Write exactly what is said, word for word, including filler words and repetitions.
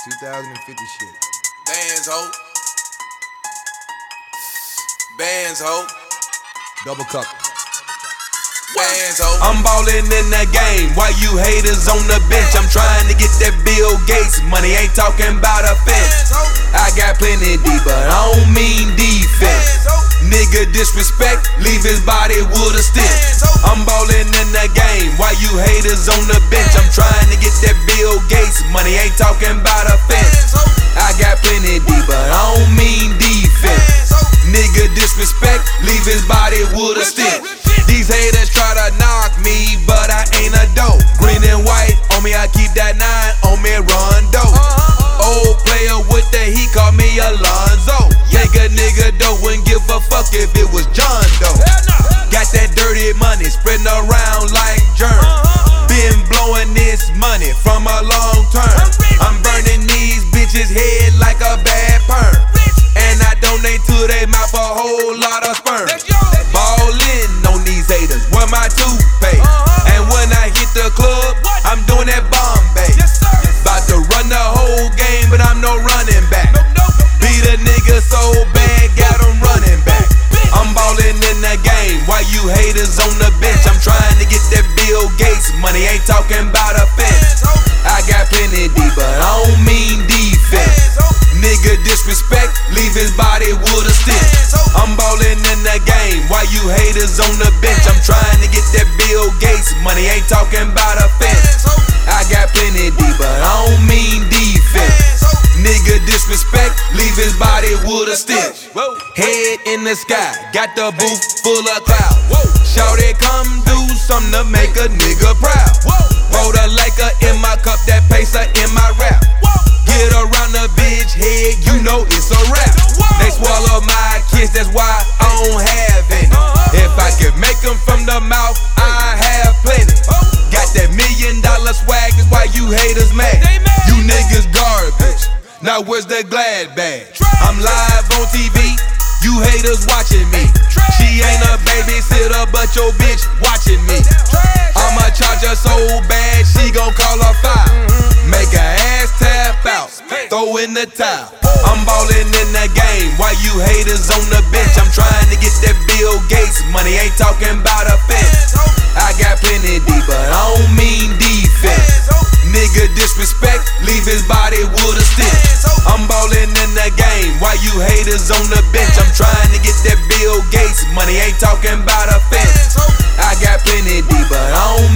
two thousand fifty shit. Bands, ho. Bands, ho. Double cup. Bands, ho. I'm ballin' in the game, why you haters on the bench? I'm trying to get that Bill Gates money, ain't talking about a fence. I got plenty D, but I don't mean defense. Nigga disrespect, leave his body with a stench. I'm ballin' in the game, why you haters on the bench? I'm trying to get that Bill Gates money, ain't talking about a fence. I got plenty D, but I don't mean defense. Nigga disrespect, leave his body with a stench. These haters try to knock me, but I ain't a dope. Green and white on me, I keep that nine on me, Rondo. Old player with the heat, call me Alonzo. Take a nigga dope, wouldn't give a fuck if it was John Doe. Got that dirty money, spreading around like germ. Been blowing this money from a long term. I'm burning these bitches' head like a bad perm. And I donate to they mouth a whole lot of sperm. Ballin' on these haters, where my toothpaste. And when I hit the club, I'm doing that Bombay. About to run the whole game, but I'm no running back. Beat a nigga so bad, got him running back. I'm ballin' in the game, why you haters on the bench? I'm trying to get that Bill Gates money, ain't talking about a fence. I got plenty D, but I don't mean defense. Nigga disrespect, leave his body with a stench. I'm ballin' in the game, why you haters on the bench? I'm trying to get that Bill Gates money, ain't talking about a fence. I got plenty D, but I don't mean defense. Nigga disrespect, leave his body with a stench. Head in the sky, got the booth full of clouds. Shawty come do something to make a nigga proud. Pour the liquor in my cup, that pacer in my rap. Get around the bitch head, you know it's a rap. They swallow my kiss, that's why I don't have any. If I could make them from the mouth, I have plenty. Got that million dollar swag, that's why you haters mad. You niggas garbage, now where's the glad bag? I'm live on T V, you haters watching me. She ain't a babysitter, but your bitch watching me. I'ma charge her so bad, she gon' call her file. Make her ass tap out, throw in the towel. I'm ballin' in the game, why you haters on the bench? I'm trying to get that Bill Gates money, ain't talking about a fence. I got plenty D, but I don't mean defense. Nigga disrespect, leave his body with a stench. I'm ballin' in the game, why you haters on the bench? I'm trying to get that Bill Gates money, ain't talking about a fence. I got plenty D, but I don't